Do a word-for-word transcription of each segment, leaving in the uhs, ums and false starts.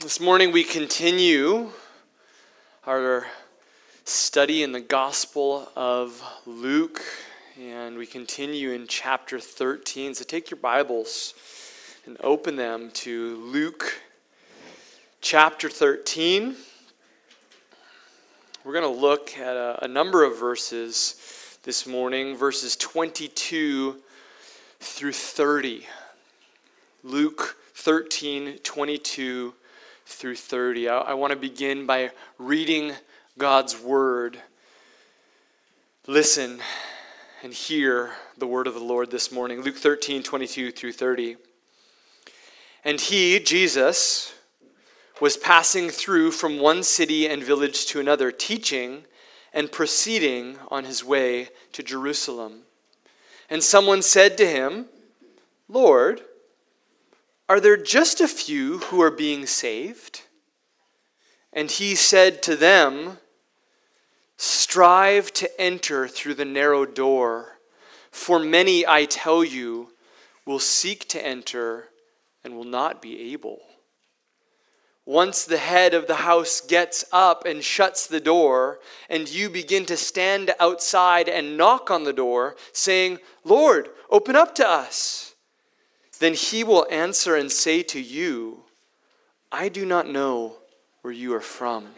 This morning we continue our study in the Gospel of Luke, and we continue in chapter thirteen. So take your Bibles and open them to Luke chapter thirteen. We're going to look at a, a number of verses this morning, verses twenty-two through thirty. Luke thirteen, twenty-two through thirty. I, I want to begin by reading God's word. Listen and hear the word of the Lord this morning. Luke thirteen, twenty-two through thirty. And he, Jesus, was passing through from one city and village to another, teaching and proceeding on his way to Jerusalem. And someone said to him, "Lord, are there just a few who are being saved?" And he said to them, "Strive to enter through the narrow door, for many, I tell you, will seek to enter and will not be able. Once the head of the house gets up and shuts the door, and you begin to stand outside and knock on the door, saying, 'Lord, open up to us,' then he will answer and say to you, 'I do not know where you are from.'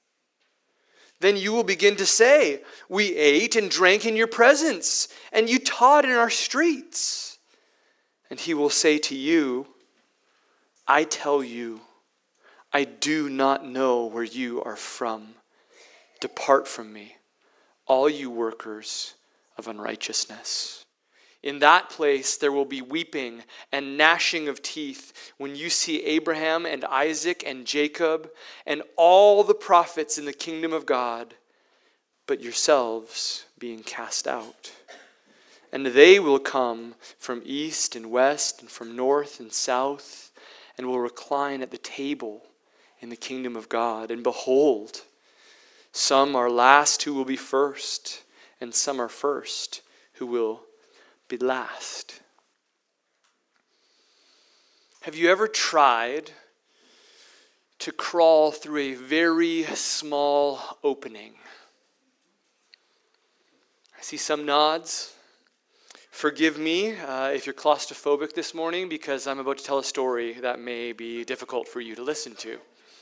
Then you will begin to say, 'We ate and drank in your presence, and you taught in our streets.' And he will say to you, 'I tell you, I do not know where you are from. Depart from me, all you workers of unrighteousness.' In that place there will be weeping and gnashing of teeth when you see Abraham and Isaac and Jacob and all the prophets in the kingdom of God, but yourselves being cast out. And they will come from east and west and from north and south and will recline at the table in the kingdom of God. And behold, some are last who will be first, and some are first who will be last." Have you ever tried to crawl through a very small opening? I see some nods. Forgive me uh, if you're claustrophobic this morning, because I'm about to tell a story that may be difficult for you to listen to.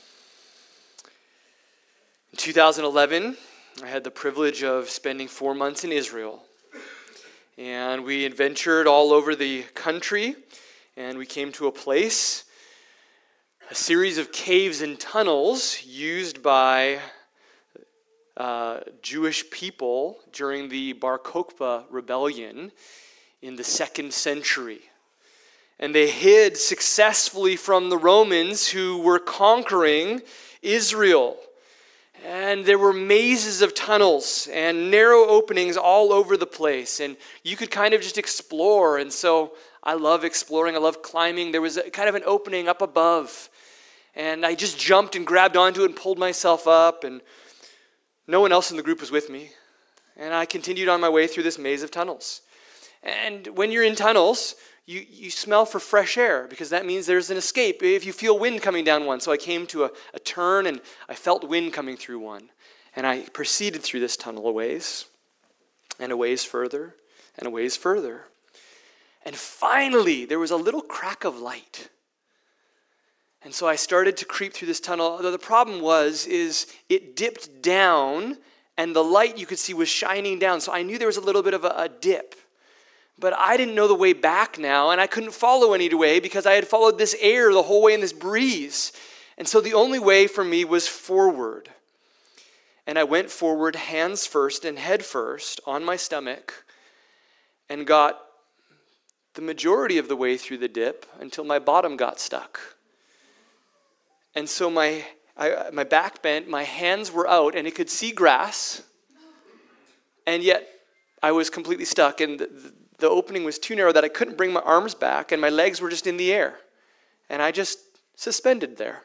In two thousand eleven, I had the privilege of spending four months in Israel. And we adventured all over the country, and we came to a place, a series of caves and tunnels used by uh, Jewish people during the Bar Kokhba rebellion in the second century. And they hid successfully from the Romans who were conquering Israel. And there were mazes of tunnels and narrow openings all over the place. And you could kind of just explore. And so I love exploring. I love climbing. There was a, kind of an opening up above. And I just jumped and grabbed onto it and pulled myself up. And no one else in the group was with me. And I continued on my way through this maze of tunnels. And when you're in tunnels, You you smell for fresh air, because that means there's an escape if you feel wind coming down one. So I came to a, a turn, and I felt wind coming through one. And I proceeded through this tunnel a ways, and a ways further, and a ways further. And finally, there was a little crack of light. And so I started to creep through this tunnel. The problem was, is it dipped down, and the light you could see was shining down. So I knew there was a little bit of a, a dip. But I didn't know the way back now, and I couldn't follow any way because I had followed this air the whole way in this breeze. And so the only way for me was forward. And I went forward, hands first and head first, on my stomach, and got the majority of the way through the dip until my bottom got stuck. And so my I, my back bent, my hands were out, and I could see grass, and yet I was completely stuck, and the, the The opening was too narrow that I couldn't bring my arms back, and my legs were just in the air. And I just suspended there.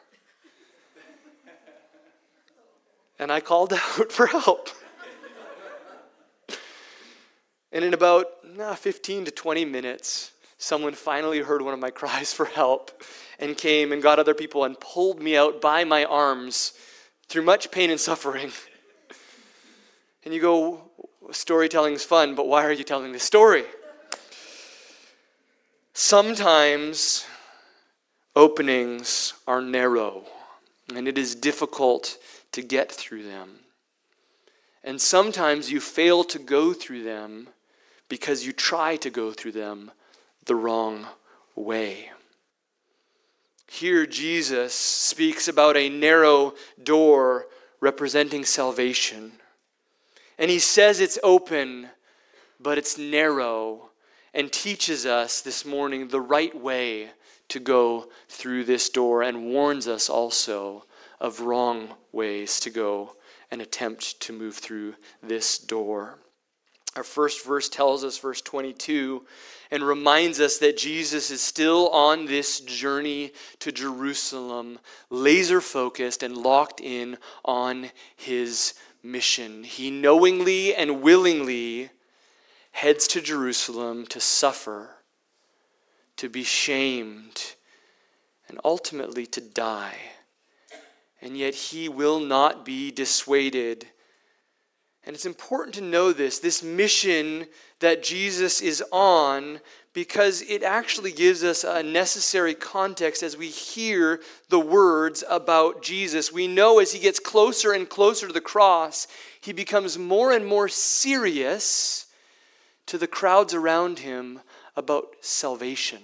And I called out for help. And in about nah, fifteen to twenty minutes, someone finally heard one of my cries for help and came and got other people and pulled me out by my arms through much pain and suffering. And you go, storytelling's fun, but why are you telling this story? Sometimes openings are narrow, and it is difficult to get through them. And sometimes you fail to go through them because you try to go through them the wrong way. Here Jesus speaks about a narrow door representing salvation. And he says it's open, but it's narrow, and teaches us this morning the right way to go through this door, and warns us also of wrong ways to go and attempt to move through this door. Our first verse tells us, verse twenty-two, and reminds us that Jesus is still on this journey to Jerusalem, laser-focused and locked in on his mission. He knowingly and willingly heads to Jerusalem to suffer, to be shamed, and ultimately to die. And yet he will not be dissuaded. And it's important to know this, this mission that Jesus is on, because it actually gives us a necessary context as we hear the words about Jesus. We know as he gets closer and closer to the cross, he becomes more and more serious to the crowds around him about salvation.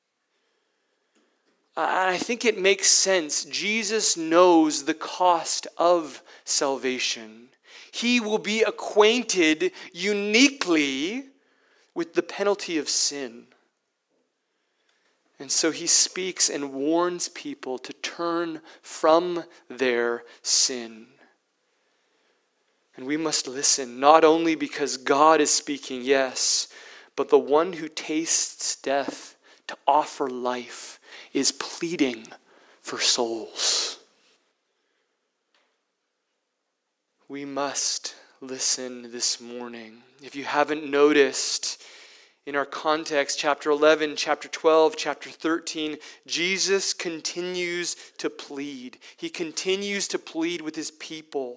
I think it makes sense. Jesus knows the cost of salvation. He will be acquainted uniquely with the penalty of sin. And so he speaks and warns people to turn from their sin. And we must listen, not only because God is speaking, yes, but the one who tastes death to offer life is pleading for souls. We must listen this morning. If you haven't noticed, in our context, chapter eleven, chapter twelve, chapter thirteen, Jesus continues to plead. He continues to plead with his people.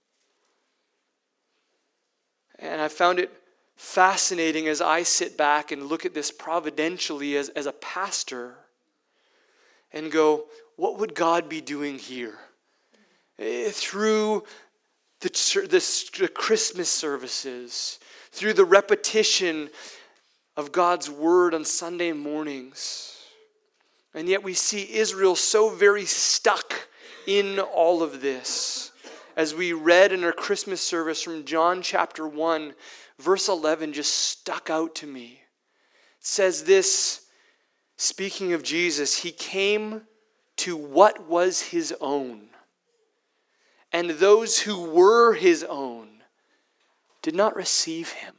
And I found it fascinating as I sit back and look at this providentially as, as a pastor and go, what would God be doing here? Through the, the, the Christmas services, through the repetition of God's word on Sunday mornings. And yet we see Israel so very stuck in all of this. As we read in our Christmas service from John chapter one, verse eleven just stuck out to me. It says this, speaking of Jesus, he came to what was his own, and those who were his own did not receive him.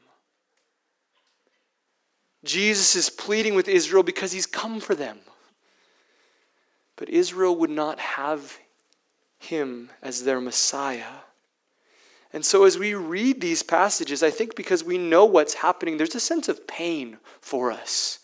Jesus is pleading with Israel because he's come for them. But Israel would not have him as their Messiah. And so as we read these passages, I think because we know what's happening, there's a sense of pain for us.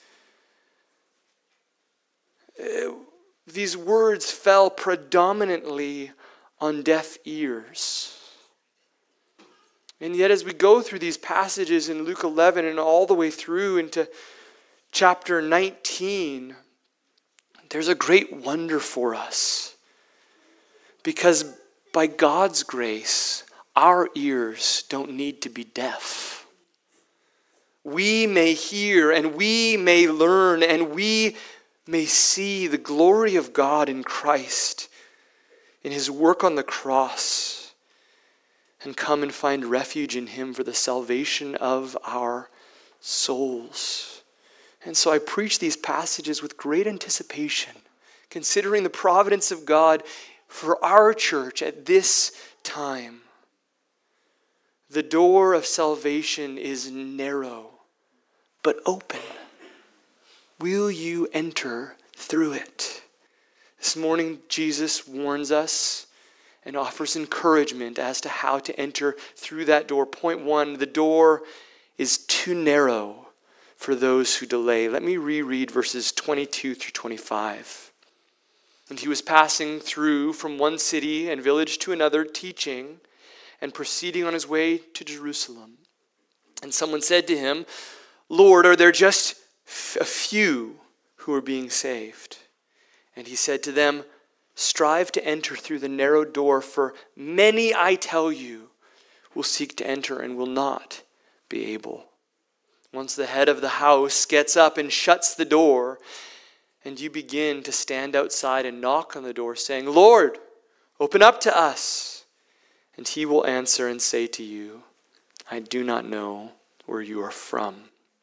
These words fell predominantly on deaf ears. And yet as we go through these passages in Luke eleven and all the way through into chapter nineteen, there's a great wonder for us. Because by God's grace, our ears don't need to be deaf. We may hear and we may learn and we may see the glory of God in Christ, in his work on the cross, and come and find refuge in him for the salvation of our souls. And so I preach these passages with great anticipation, considering the providence of God for our church at this time. The door of salvation is narrow, but open. Will you enter through it? This morning, Jesus warns us and offers encouragement as to how to enter through that door. Point one, the door is too narrow for those who delay. Let me reread verses twenty-two through twenty-five. And he was passing through from one city and village to another, teaching and proceeding on his way to Jerusalem. And someone said to him, Lord, are there just a few who are being saved? And he said to them, strive to enter through the narrow door, for many, I tell you, will seek to enter and will not be able. Once the head of the house gets up and shuts the door, and you begin to stand outside and knock on the door, saying, Lord, open up to us. And he will answer and say to you, I do not know where you are from.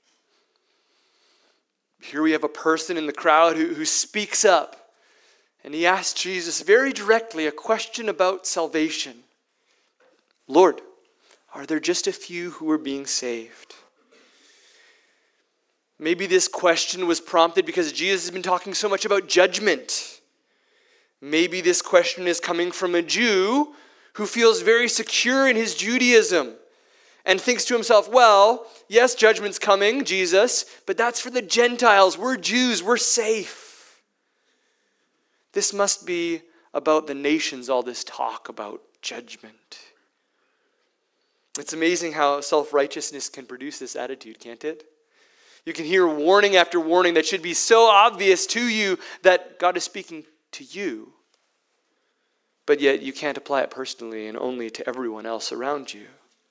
Here we have a person in the crowd who, who speaks up. And he asks Jesus very directly a question about salvation. Lord, are there just a few who are being saved? Maybe this question was prompted because Jesus has been talking so much about judgment. Maybe this question is coming from a Jew who feels very secure in his Judaism and thinks to himself, well, yes, judgment's coming, Jesus, but that's for the Gentiles. We're Jews, we're safe. This must be about the nations, all this talk about judgment. It's amazing how self-righteousness can produce this attitude, can't it? You can hear warning after warning that should be so obvious to you that God is speaking to you, but yet you can't apply it personally and only to everyone else around you.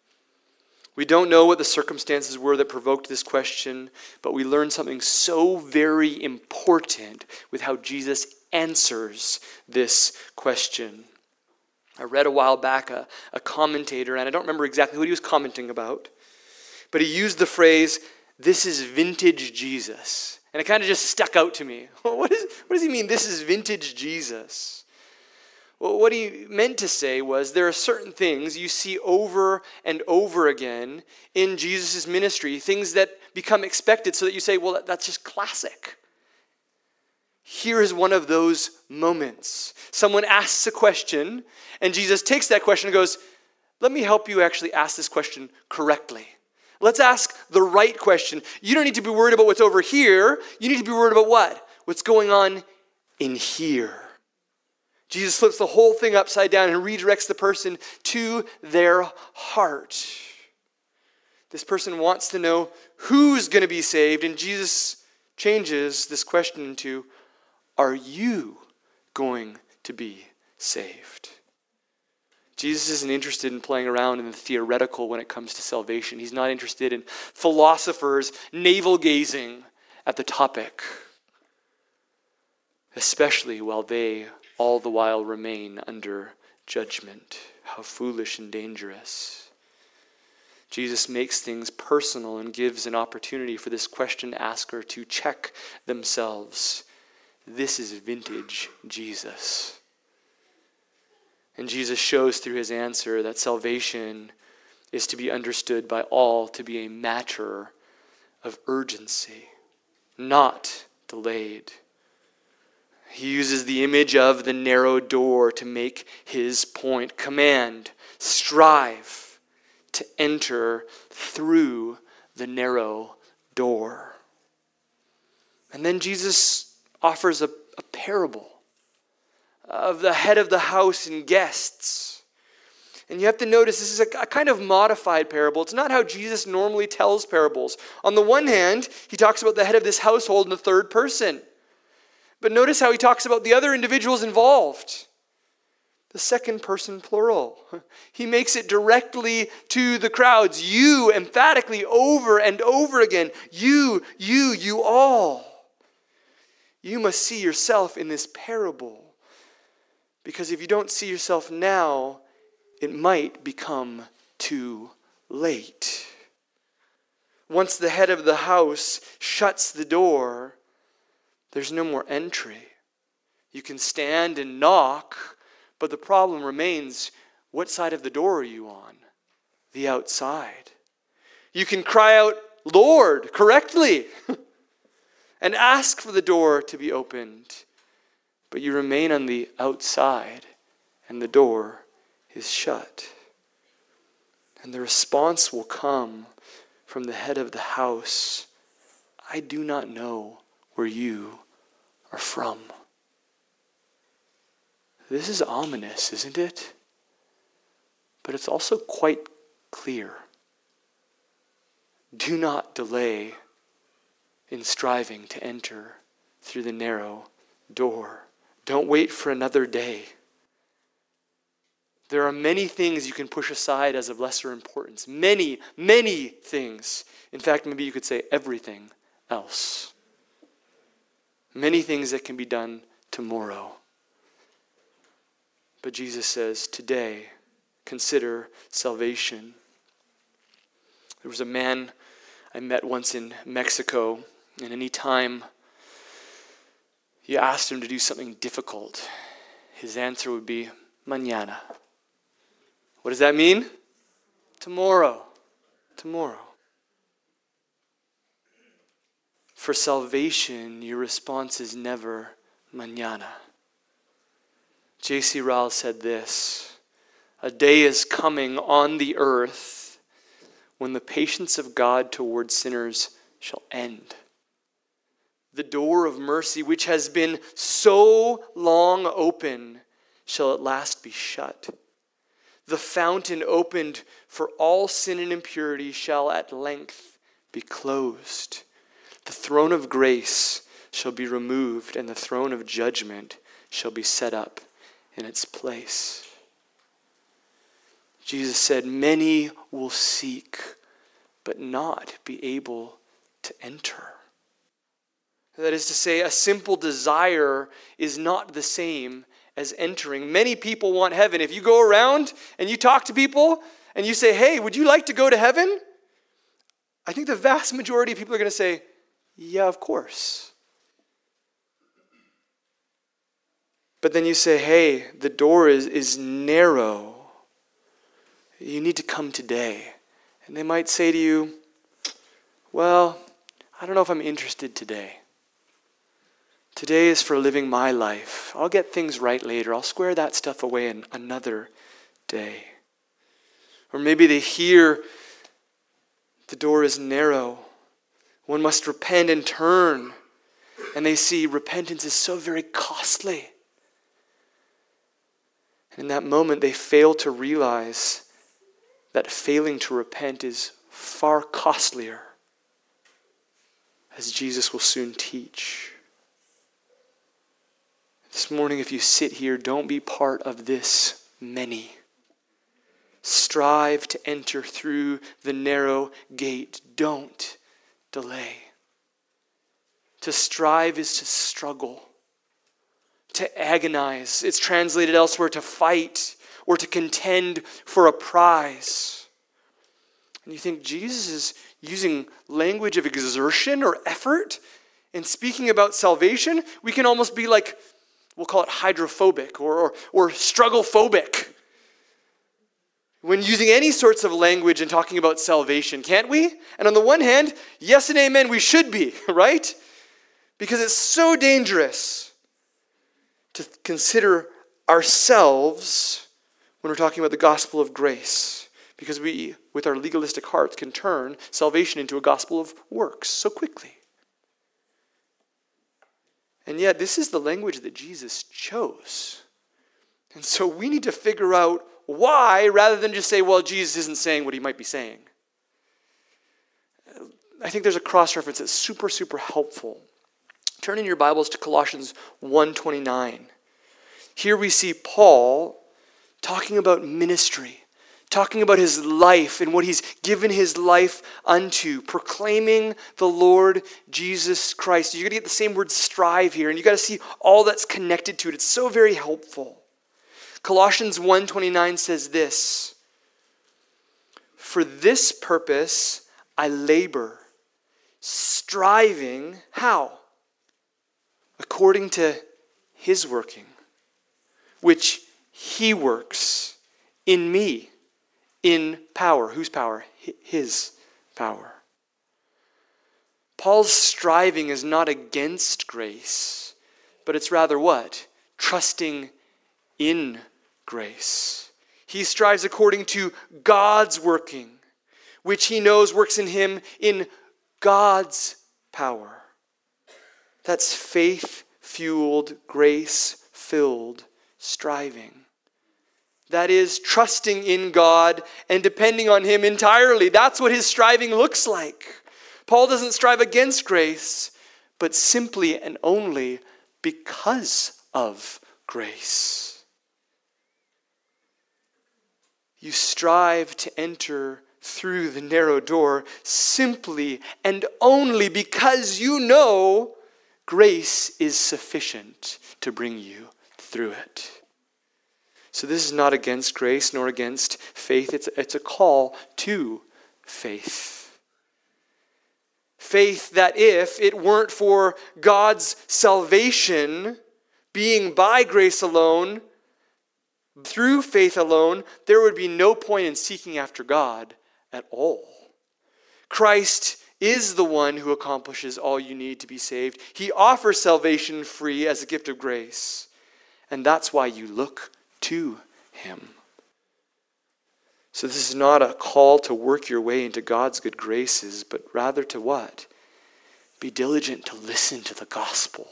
We don't know what the circumstances were that provoked this question, but we learn something so very important with how Jesus answers this question. I read a while back a, a commentator, and I don't remember exactly what he was commenting about, but he used the phrase, this is vintage Jesus. And it kind of just stuck out to me. What, is, what does he mean, this is vintage Jesus? Well, what he meant to say was there are certain things you see over and over again in Jesus' ministry, things that become expected so that you say, well, that's just classic. Here is one of those moments. Someone asks a question, and Jesus takes that question and goes, let me help you actually ask this question correctly. Let's ask the right question. You don't need to be worried about what's over here. You need to be worried about what? What's going on in here. Jesus flips the whole thing upside down and redirects the person to their heart. This person wants to know who's going to be saved, and Jesus changes this question into, are you going to be saved? Jesus isn't interested in playing around in the theoretical when it comes to salvation. He's not interested in philosophers navel-gazing at the topic, especially while they all the while remain under judgment. How foolish and dangerous. Jesus makes things personal and gives an opportunity for this question asker to check themselves. This is vintage Jesus. And Jesus shows through his answer that salvation is to be understood by all to be a matter of urgency, not delayed. He uses the image of the narrow door to make his point. Command, strive to enter through the narrow door. And then Jesus offers a, a parable of the head of the house and guests. And you have to notice this is a, a kind of modified parable. It's not how Jesus normally tells parables. On the one hand, he talks about the head of this household in the third person. But notice how he talks about the other individuals involved. The second person plural. He makes it directly to the crowds. You, emphatically, over and over again. You, you, you all. You must see yourself in this parable. Because if you don't see yourself now, it might become too late. Once the head of the house shuts the door, there's no more entry. You can stand and knock, but the problem remains, what side of the door are you on? The outside. You can cry out, Lord, correctly, and ask for the door to be opened. But you remain on the outside, and the door is shut. And the response will come from the head of the house I do not know where you are from. This is ominous, isn't it? But it's also quite clear. Do not delay in striving to enter through the narrow door. Don't wait for another day. There are many things you can push aside as of lesser importance. Many, many things. In fact, maybe you could say everything else. Many things that can be done tomorrow. But Jesus says, today, consider salvation. There was a man I met once in Mexico, and any time you asked him to do something difficult, his answer would be, mañana. What does that mean? Tomorrow. Tomorrow. For salvation, your response is never mañana. J C Ryle said this, a day is coming on the earth when the patience of God toward sinners shall end. The door of mercy, which has been so long open, shall at last be shut. The fountain opened for all sin and impurity shall at length be closed. The throne of grace shall be removed, and the throne of judgment shall be set up in its place. Jesus said, many will seek, but not be able to enter. That is to say, a simple desire is not the same as entering. Many people want heaven. If you go around and you talk to people and you say, hey, would you like to go to heaven? I think the vast majority of people are going to say, yeah, of course. But then you say, hey, the door is, is narrow. You need to come today. And they might say to you, well, I don't know if I'm interested today. Today is for living my life. I'll get things right later. I'll square that stuff away in another day. Or maybe they hear the door is narrow. One must repent and turn. And they see repentance is so very costly. And in that moment, they fail to realize that failing to repent is far costlier, as Jesus will soon teach. This morning, if you sit here, don't be part of this many. Strive to enter through the narrow gate. Don't delay. To strive is to struggle, to agonize. It's translated elsewhere to fight or to contend for a prize. And you think Jesus is using language of exertion or effort in speaking about salvation? We can almost be like, we'll call it hydrophobic or, or, or struggle-phobic when using any sorts of language and talking about salvation, can't we? And on the one hand, yes and amen, we should be, right? Because it's so dangerous to consider ourselves when we're talking about the gospel of grace. Because we, with our legalistic hearts, can turn salvation into a gospel of works so quickly. And yet, this is the language that Jesus chose. And so we need to figure out why, rather than just say, well, Jesus isn't saying what he might be saying. I think there's a cross-reference that's super, super helpful. Turn in your Bibles to Colossians one twenty-nine. Here we see Paul talking about ministry, talking about his life and what he's given his life unto, proclaiming the Lord Jesus Christ. You're going to get the same word strive here, and you got to see all that's connected to it. It's so very helpful. Colossians one twenty-nine says this, for this purpose I labor, striving, how? According to his working, which he works in me, in power. Whose power? His power. Paul's striving is not against grace, but it's rather what? Trusting in grace. He strives according to God's working, which he knows works in him in God's power. That's faith-fueled, grace-filled striving. That is trusting in God and depending on Him entirely. That's what his striving looks like. Paul doesn't strive against grace, but simply and only because of grace. You strive to enter through the narrow door simply and only because you know grace is sufficient to bring you through it. So this is not against grace nor against faith. It's, it's a call to faith. Faith that if it weren't for God's salvation being by grace alone, through faith alone, there would be no point in seeking after God at all. Christ is the one who accomplishes all you need to be saved. He offers salvation free as a gift of grace. And that's why you look to Him. So this is not a call to work your way into God's good graces, but rather to what? Be diligent to listen to the gospel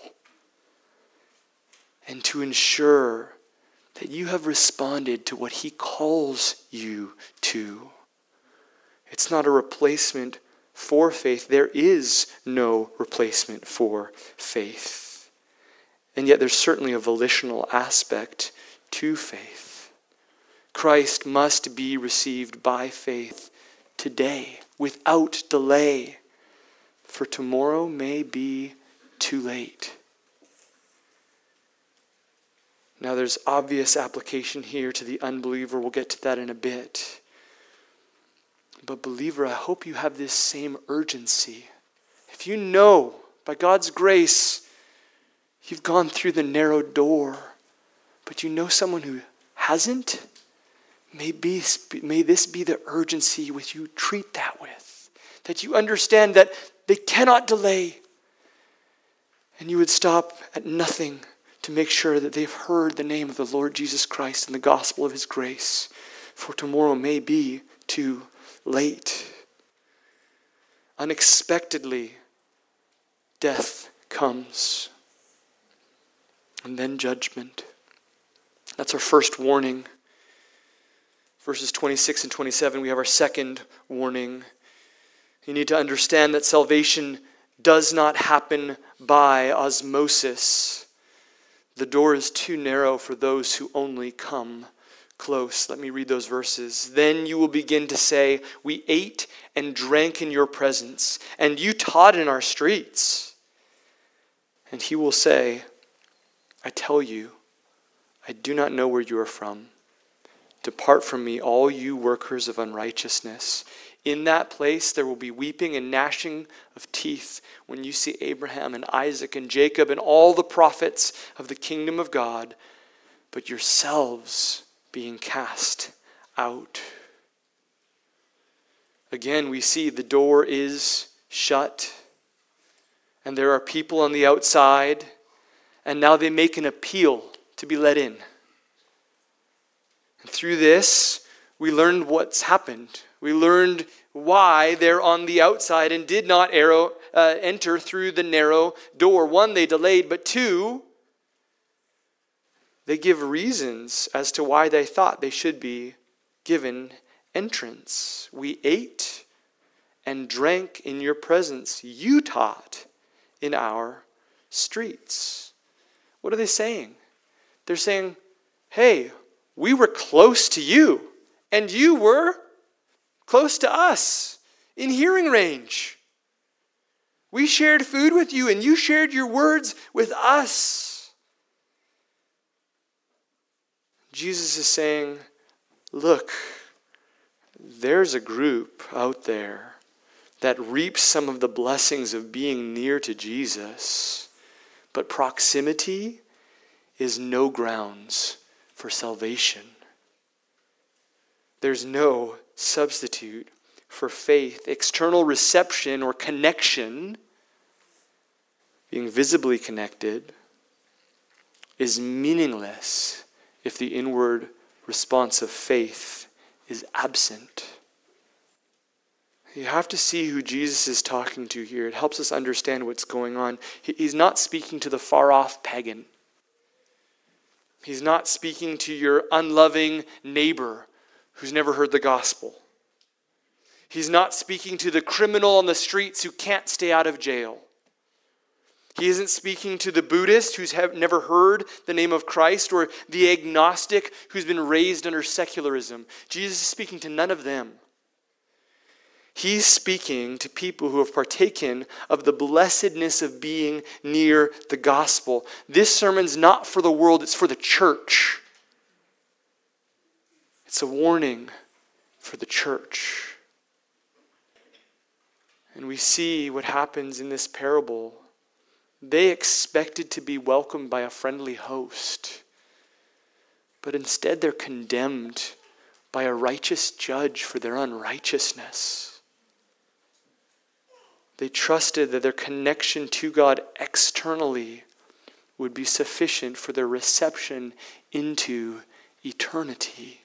and to ensure that you have responded to what He calls you to. It's not a replacement for faith. There is no replacement for faith. And yet there's certainly a volitional aspect to faith. Christ must be received by faith today, without delay, for tomorrow may be too late. Now there's obvious application here to the unbeliever. We'll get to that in a bit. But believer, I hope you have this same urgency. If you know, by God's grace, you've gone through the narrow door, but you know someone who hasn't, may, be, may this be the urgency which you treat that with. That you understand that they cannot delay. And you would stop at nothing to make sure that they've heard the name of the Lord Jesus Christ and the gospel of His grace. For tomorrow may be too late. Unexpectedly, death comes. And then judgment. That's our first warning. Verses twenty-six and twenty-seven, we have our second warning. You need to understand that salvation does not happen by osmosis. The door is too narrow for those who only come close. Let me read those verses. Then you will begin to say, we ate and drank in your presence, and you taught in our streets. And He will say, I tell you, I do not know where you are from. Depart from me, all you workers of unrighteousness. In that place there will be weeping and gnashing of teeth when you see Abraham and Isaac and Jacob and all the prophets of the kingdom of God, but yourselves being cast out. Again, we see the door is shut, and there are people on the outside, and now they make an appeal to be let in. And through this, we learned what's happened. We learned why they're on the outside and did not arrow, uh, enter through the narrow door. One, they delayed, but two, they give reasons as to why they thought they should be given entrance. We ate and drank in your presence. You taught in our streets. What are they saying? They're saying, hey, we were close to you, and you were close to us, in hearing range. We shared food with you, and you shared your words with us. Jesus is saying, look, there's a group out there that reaps some of the blessings of being near to Jesus, but proximity is no grounds for salvation. There's no substitute for faith. External reception or connection, being visibly connected, is meaningless if the inward response of faith is absent. You have to see who Jesus is talking to here. It helps us understand what's going on. He's not speaking to the far-off pagan. He's not speaking to your unloving neighbor who's never heard the gospel. He's not speaking to the criminal on the streets who can't stay out of jail. He isn't speaking to the Buddhist who's have never heard the name of Christ, or the agnostic who's been raised under secularism. Jesus is speaking to none of them. He's speaking to people who have partaken of the blessedness of being near the gospel. This sermon's not for the world, it's for the church. It's a warning for the church. And we see what happens in this parable. They expected to be welcomed by a friendly host, but instead they're condemned by a righteous judge for their unrighteousness. They trusted that their connection to God externally would be sufficient for their reception into eternity.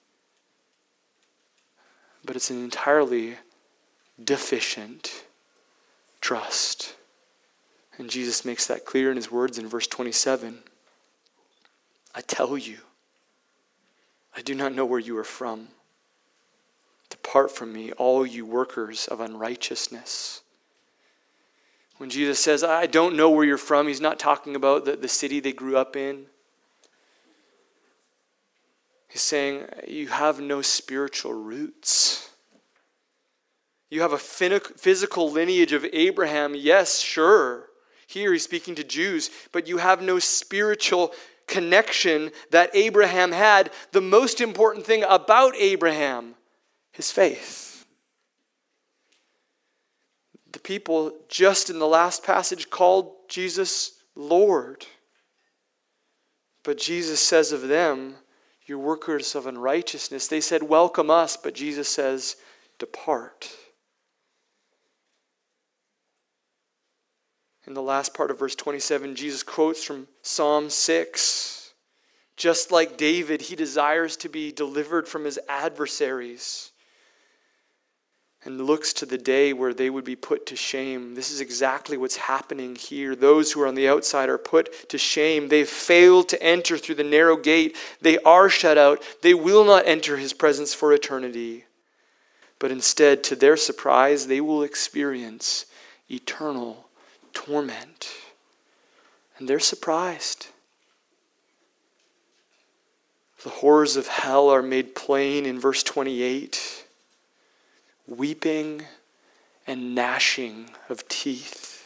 But it's an entirely deficient trust. And Jesus makes that clear in his words in verse twenty-seven. I tell you, I do not know where you are from. Depart from me, all you workers of unrighteousness. When Jesus says, I don't know where you're from, he's not talking about the, the city they grew up in. He's saying, you have no spiritual roots. You have a physical lineage of Abraham, yes, sure. Here he's speaking to Jews, but you have no spiritual connection that Abraham had. The most important thing about Abraham, his faith. The people just in the last passage called Jesus Lord. But Jesus says of them, you're workers of unrighteousness. They said, welcome us, but Jesus says, depart. In the last part of verse twenty-seven, Jesus quotes from Psalm six. Just like David, he desires to be delivered from his adversaries and looks to the day where they would be put to shame. This is exactly what's happening here. Those who are on the outside are put to shame. They've failed to enter through the narrow gate. They are shut out. They will not enter his presence for eternity. But instead, to their surprise, they will experience eternal torment. And they're surprised. The horrors of hell are made plain in verse twenty-eight. Weeping and gnashing of teeth.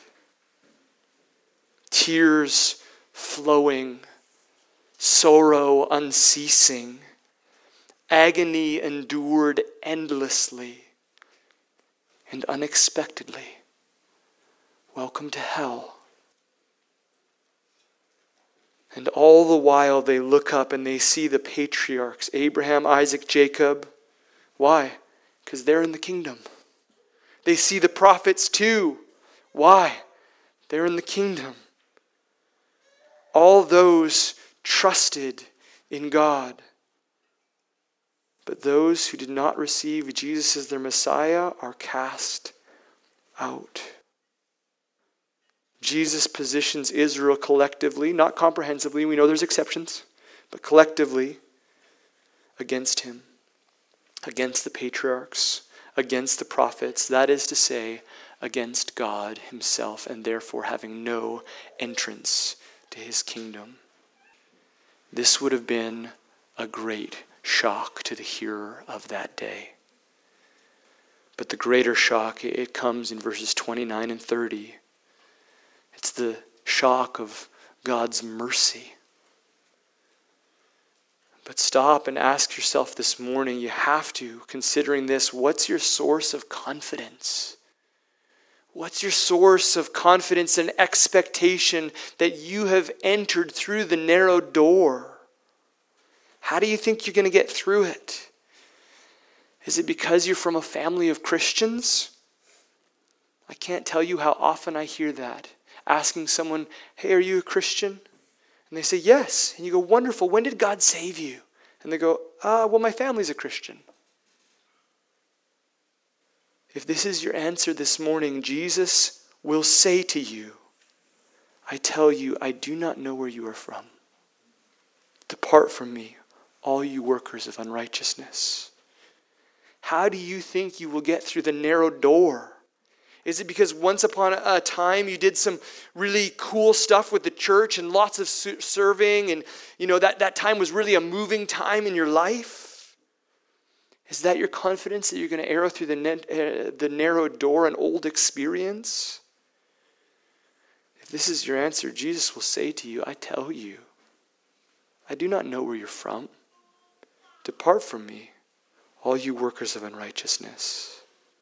Tears flowing. Sorrow unceasing. Agony endured endlessly and unexpectedly. Welcome to hell. And all the while they look up and they see the patriarchs, Abraham, Isaac, Jacob. Why? Because they're in the kingdom. They see the prophets too. Why? They're in the kingdom. All those trusted in God. But those who did not receive Jesus as their Messiah are cast out. Jesus positions Israel collectively, not comprehensively, we know there's exceptions, but collectively against him, against the patriarchs, against the prophets, that is to say, against God himself, and therefore having no entrance to his kingdom. This would have been a great shock to the hearer of that day. But the greater shock, it comes in verses twenty-nine and thirty. It's the shock of God's mercy. But stop and ask yourself this morning, you have to, considering this, what's your source of confidence? What's your source of confidence and expectation that you have entered through the narrow door? How do you think you're going to get through it? Is it because you're from a family of Christians? I can't tell you how often I hear that. Asking someone, hey, are you a Christian? And they say, yes. And you go, wonderful. When did God save you? And they go, uh, well, my family's a Christian. If this is your answer this morning, Jesus will say to you, I tell you, I do not know where you are from. Depart from me, all you workers of unrighteousness. How do you think you will get through the narrow door? Is it because once upon a time you did some really cool stuff with the church and lots of serving, and you know that, that time was really a moving time in your life? Is that your confidence that you're going to arrow through the, net, uh, the narrow door, an old experience? If this is your answer, Jesus will say to you, I tell you, I do not know where you're from. Depart from me, all you workers of unrighteousness.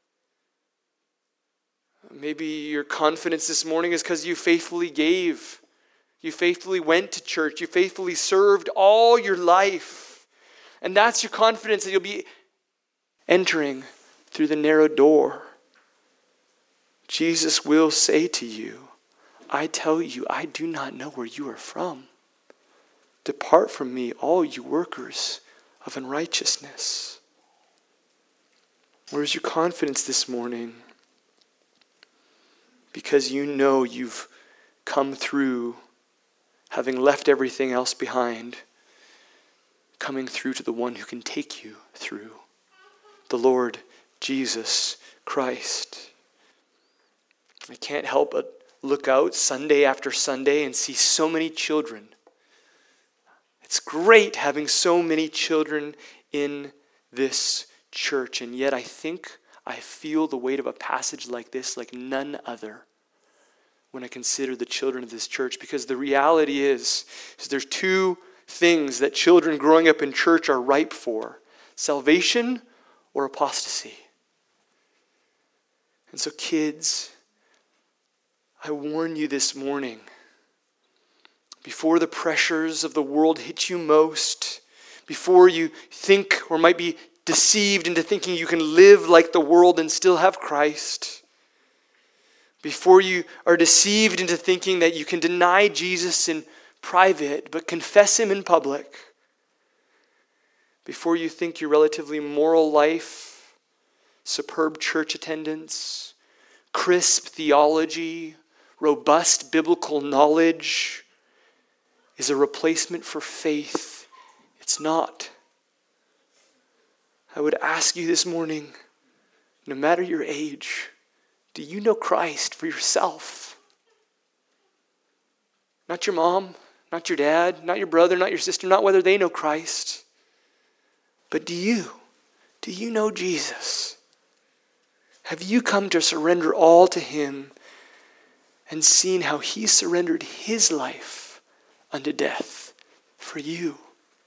Maybe your confidence this morning is because you faithfully gave. You faithfully went to church. You faithfully served all your life. And that's your confidence that you'll be entering through the narrow door. Jesus will say to you, I tell you, I do not know where you are from. Depart from me, all you workers of unrighteousness. Where's your confidence this morning? Because you know you've come through, having left everything else behind, coming through to the one who can take you through, the Lord Jesus Christ. I can't help but look out Sunday after Sunday and see so many children. It's great having so many children in this church, and yet I think I feel the weight of a passage like this like none other when I consider the children of this church, because the reality is, is there's two things that children growing up in church are ripe for: salvation or apostasy. And so kids, I warn you this morning, before the pressures of the world hit you most, before you think or might be deceived into thinking you can live like the world and still have Christ, before you are deceived into thinking that you can deny Jesus in private but confess him in public, before you think your relatively moral life, superb church attendance, crisp theology, robust biblical knowledge is a replacement for faith, it's not. I would ask you this morning, no matter your age, do you know Christ for yourself? Not your mom, not your dad, not your brother, not your sister, not whether they know Christ. But do you? Do you know Jesus? Have you come to surrender all to him and seen how he surrendered his life unto death for you?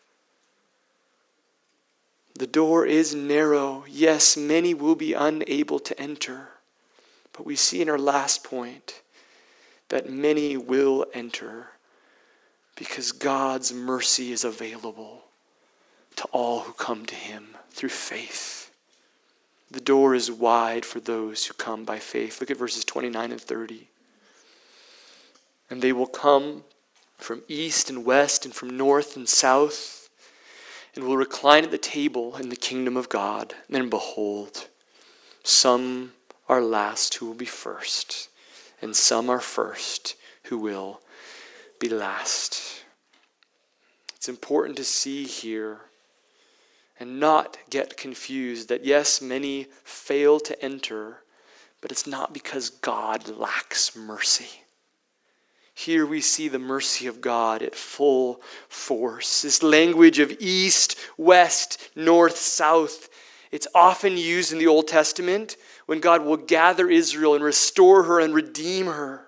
The door is narrow. Yes, many will be unable to enter. But we see in our last point that many will enter because God's mercy is available to all who come to him through faith. The door is wide for those who come by faith. Look at verses twenty-nine and thirty. And they will come from east and west and from north and south, and will recline at the table in the kingdom of God. And then behold, some are last who will be first, and some are first who will be last. It's important to see here and not get confused that yes, many fail to enter, but it's not because God lacks mercy. Here we see the mercy of God at full force. This language of east, west, north, south, it's often used in the Old Testament when God will gather Israel and restore her and redeem her.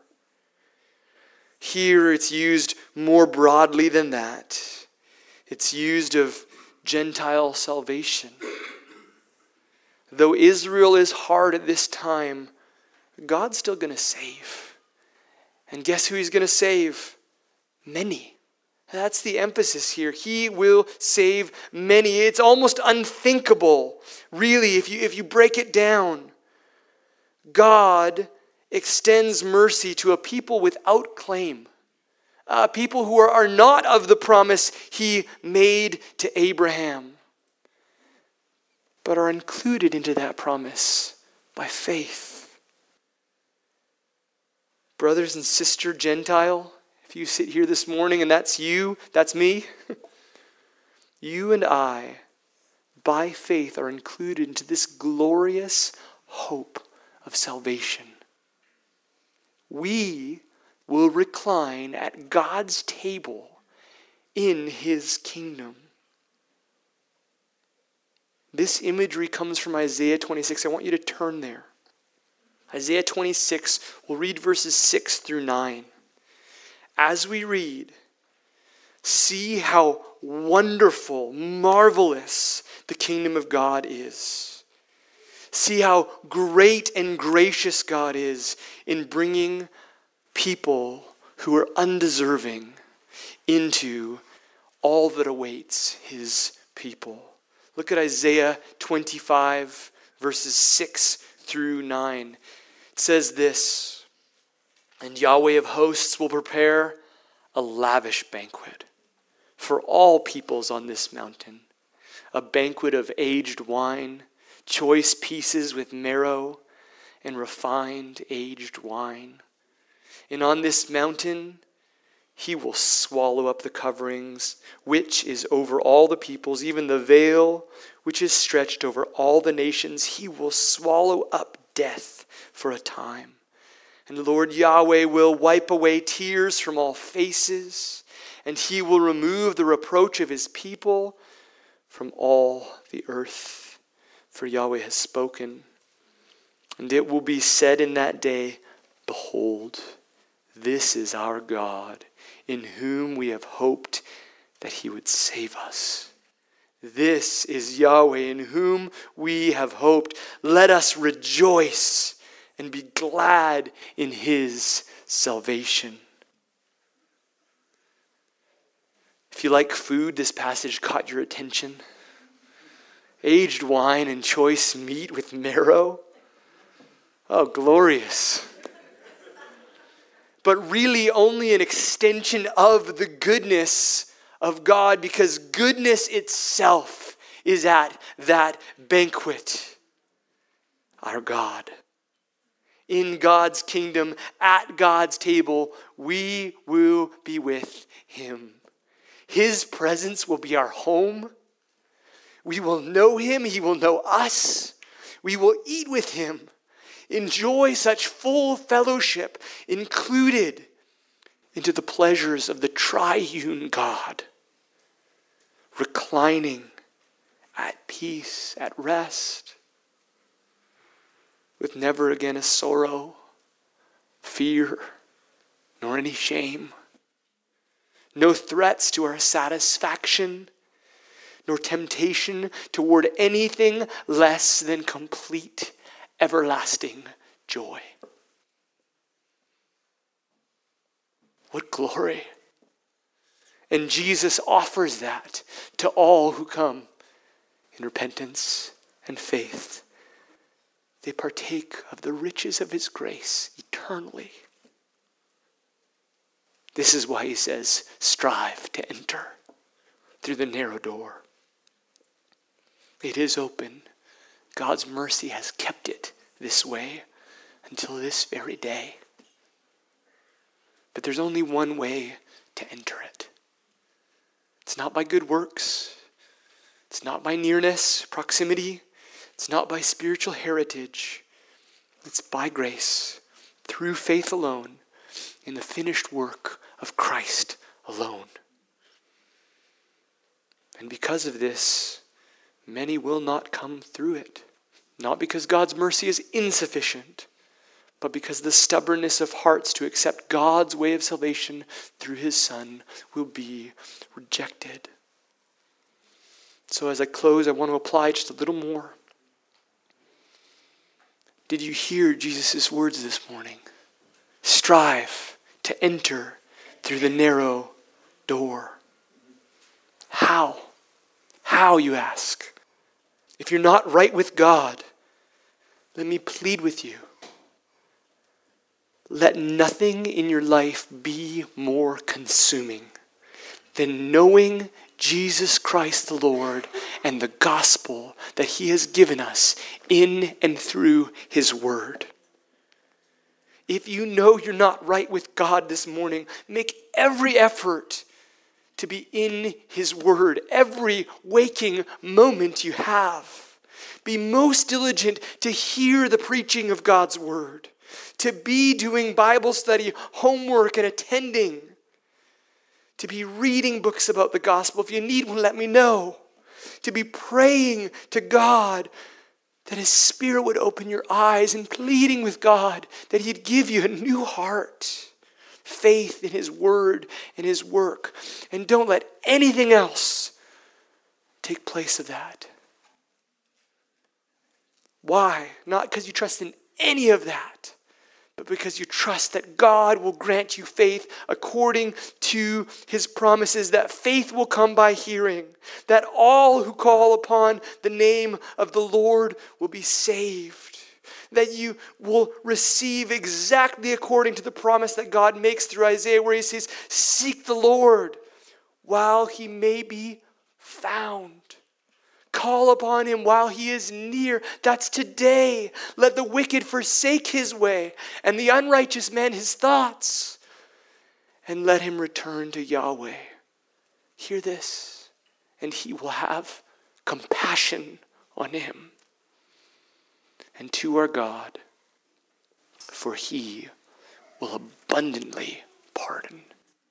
Here it's used more broadly than that. It's used of Gentile salvation. Though Israel is hard at this time, God's still going to save. And guess who he's going to save? Many. That's the emphasis here. He will save many. It's almost unthinkable, really, if you, if you break it down. God extends mercy to a people without claim. Uh, people who are, are not of the promise he made to Abraham, but are included into that promise by faith. Brothers and sister Gentile, if you sit here this morning and that's you, that's me, you and I, by faith, are included into this glorious hope of salvation. We will recline at God's table in his kingdom. This imagery comes from Isaiah twenty-six. I want you to turn there. Isaiah twenty-six, we'll read verses six through nine. As we read, see how wonderful, marvelous the kingdom of God is. See how great and gracious God is in bringing people who are undeserving into all that awaits his people. Look at Isaiah twenty-five, verses six through nine. It says this, "And Yahweh of hosts will prepare a lavish banquet for all peoples on this mountain, a banquet of aged wine, choice pieces with marrow, and refined aged wine. And on this mountain he will swallow up the coverings, which is over all the peoples, even the veil which is stretched over all the nations. He will swallow up death for a time. And the Lord Yahweh will wipe away tears from all faces, and he will remove the reproach of his people from all the earth. For Yahweh has spoken. And it will be said in that day, Behold, this is our God, in whom we have hoped that he would save us. This is Yahweh, in whom we have hoped. Let us rejoice and be glad in his salvation." If you like food, this passage caught your attention. Aged wine and choice meat with marrow. Oh, glorious. But really only an extension of the goodness of God, because goodness itself is at that banquet. Our God. In God's kingdom, at God's table, we will be with him. His presence will be our home. We will know him. He will know us. We will eat with him. Enjoy such full fellowship, included into the pleasures of the triune God. Reclining at peace, at rest, with never again a sorrow, fear, nor any shame. No threats to our satisfaction, nor temptation toward anything less than complete, everlasting joy. What glory! And Jesus offers that to all who come in repentance and faith. They partake of the riches of his grace eternally. This is why he says, strive to enter through the narrow door. It is open. God's mercy has kept it this way until this very day. But there's only one way to enter it. It's not by good works. It's not by nearness, proximity. It's not by spiritual heritage. It's by grace, through faith alone, in the finished work of Christ alone. And because of this, many will not come through it. Not because God's mercy is insufficient, but because the stubbornness of hearts to accept God's way of salvation through his Son will be rejected. So as I close, I want to apply just a little more. Did you hear Jesus' words this morning? Strive to enter through the narrow door. How? How, you ask? If you're not right with God, let me plead with you. Let nothing in your life be more consuming than knowing Jesus Christ the Lord and the gospel that he has given us in and through his word. If you know you're not right with God this morning, make every effort to be in his word every waking moment you have. Be most diligent to hear the preaching of God's word, to be doing Bible study, homework, and attending, to be reading books about the gospel. If you need one, let me know. To be praying to God that his Spirit would open your eyes, and pleading with God that he'd give you a new heart, faith in his word and his work. And don't let anything else take place of that. Why? Not because you trust in any of that, but because you trust that God will grant you faith according to his promises, that faith will come by hearing, that all who call upon the name of the Lord will be saved, that you will receive exactly according to the promise that God makes through Isaiah, where he says, seek the Lord while he may be found. Call upon him while he is near. That's today. Let the wicked forsake his way, and the unrighteous man his thoughts, and let him return to Yahweh. Hear this, and he will have compassion on him, and to our God, for he will abundantly pardon.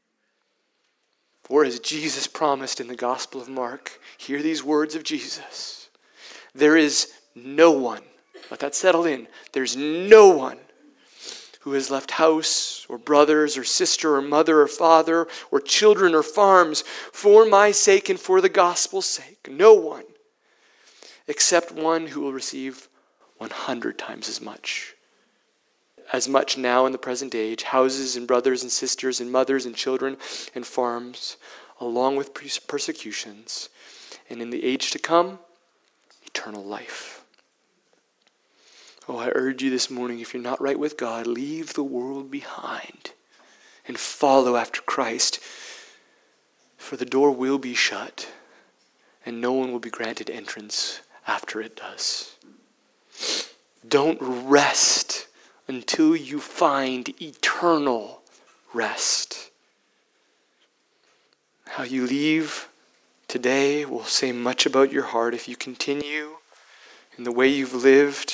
For as Jesus promised in the Gospel of Mark, hear these words of Jesus. There is no one, let that settle in, there's no one who has left house or brothers or sister or mother or father or children or farms for my sake and for the gospel's sake. No one, except one who will receive one hundred times as much. As much now in the present age, houses and brothers and sisters and mothers and children and farms, along with persecutions, and in the age to come, eternal life. Oh, I urge you this morning, if you're not right with God, leave the world behind and follow after Christ, for the door will be shut, and no one will be granted entrance after it does. Don't rest until you find eternal rest. How you leave today will say much about your heart. If you continue in the way you've lived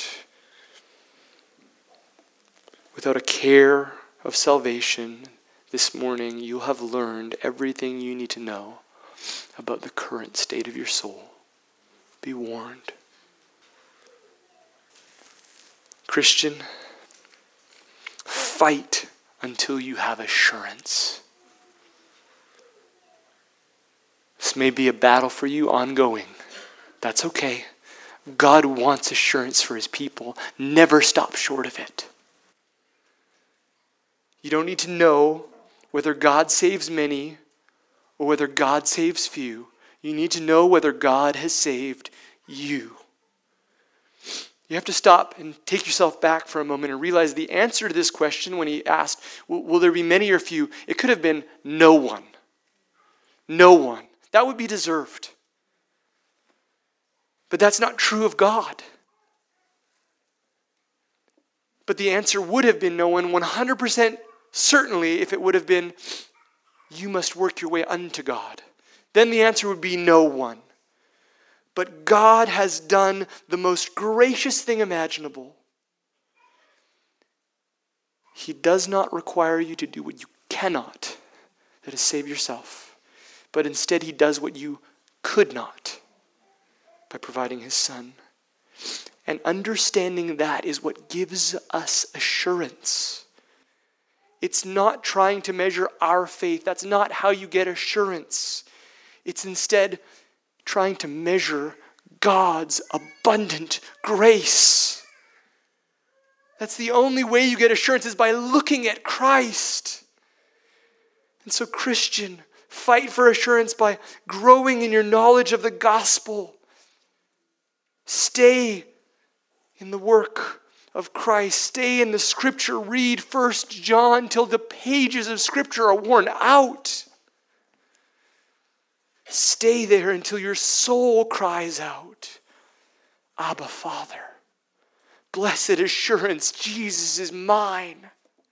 without a care of salvation this morning, you'll have learned everything you need to know about the current state of your soul. Be warned. Christian, fight until you have assurance. This may be a battle for you ongoing. That's okay. God wants assurance for his people. Never stop short of it. You don't need to know whether God saves many or whether God saves few. You need to know whether God has saved you. You have to stop and take yourself back for a moment and realize the answer to this question when he asked, will, will there be many or few? It could have been no one. No one. That would be deserved. But that's not true of God. But the answer would have been no one, one hundred percent certainly, if it would have been, you must work your way unto God. Then the answer would be no one. But God has done the most gracious thing imaginable. He does not require you to do what you cannot, that is, save yourself. But instead he does what you could not by providing his Son. And understanding that is what gives us assurance. It's not trying to measure our faith. That's not how you get assurance. It's instead trying to measure God's abundant grace. That's the only way you get assurance, is by looking at Christ. And so, Christian, fight for assurance by growing in your knowledge of the gospel. Stay in the work of Christ. Stay in the Scripture. Read First John till the pages of Scripture are worn out. Stay there until your soul cries out, Abba, Father. Blessed assurance, Jesus is mine.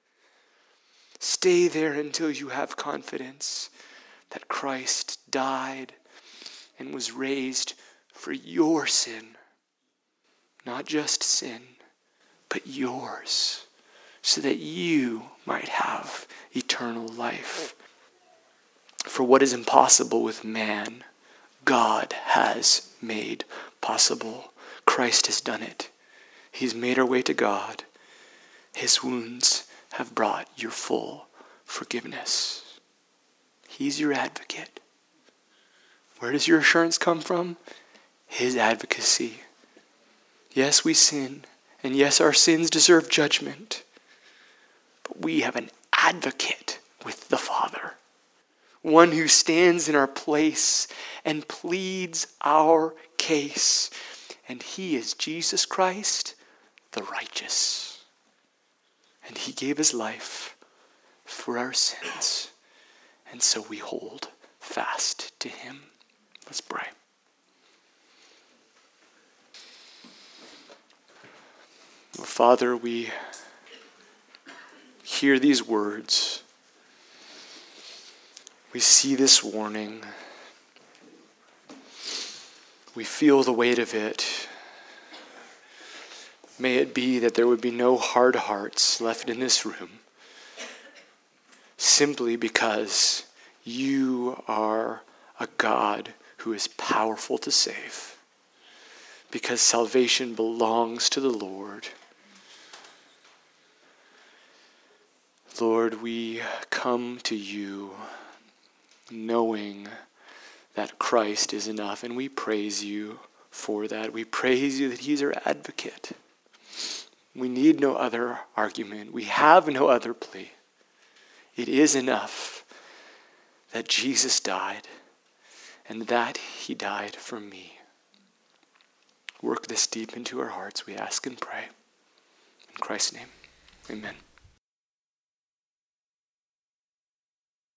Stay there until you have confidence that Christ died and was raised for your sin. Not just sin, but yours, so that you might have eternal life. For what is impossible with man, God has made possible. Christ has done it. He's made our way to God. His wounds have brought your full forgiveness. He's your advocate. Where does your assurance come from? His advocacy. Yes, we sin, and yes, our sins deserve judgment, but we have an advocate with the Father, one who stands in our place and pleads our case, and he is Jesus Christ, the righteous. And he gave his life for our sins, and so we hold fast to him. Let's pray. Oh, Father, we hear these words. We see this warning. We feel the weight of it. May it be that there would be no hard hearts left in this room, simply because you are a God who is powerful to save, because salvation belongs to the Lord. Lord, we come to you knowing that Christ is enough, and we praise you for that. We praise you that he's our advocate. We need no other argument. We have no other plea. It is enough that Jesus died, and that he died for me. Work this deep into our hearts, we ask and pray. In Christ's name, amen.